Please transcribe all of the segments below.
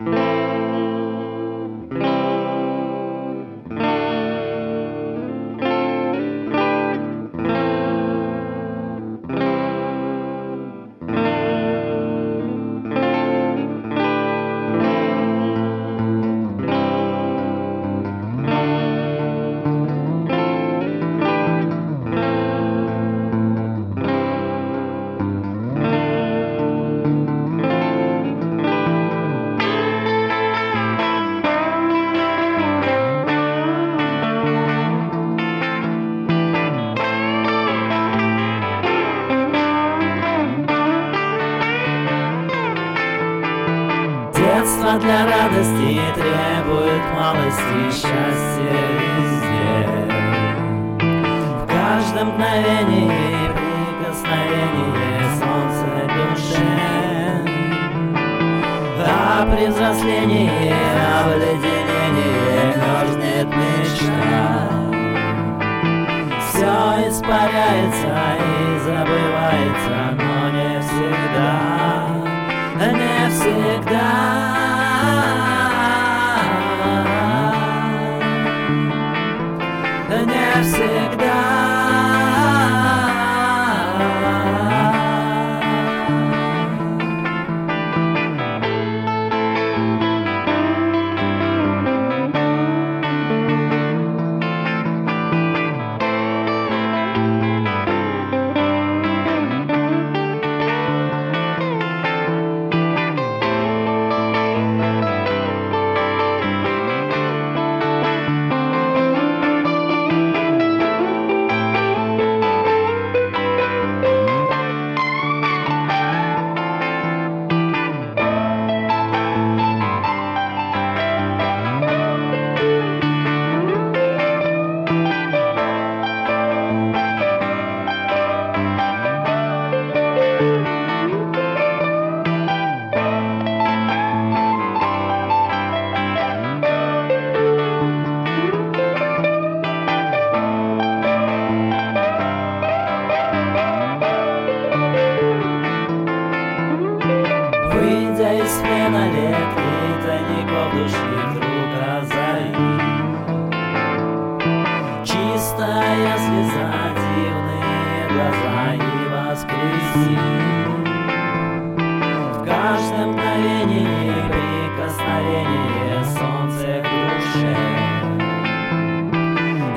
Детство для радости требует малости, счастья везде. В каждом мгновении прикосновение солнца к душе. А при взрослении обледенение мерзнет мечта. Все испаряется и забывается, но не всегда. Не всегда, не всегда. Выйдя из плена лет и тайников души, вдруг озари чистая слеза, дивные глаза и воскреси. В каждом мгновении прикосновение солнца к душе.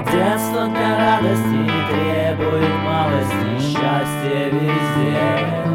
Детство для радости требует малости, счастья везде.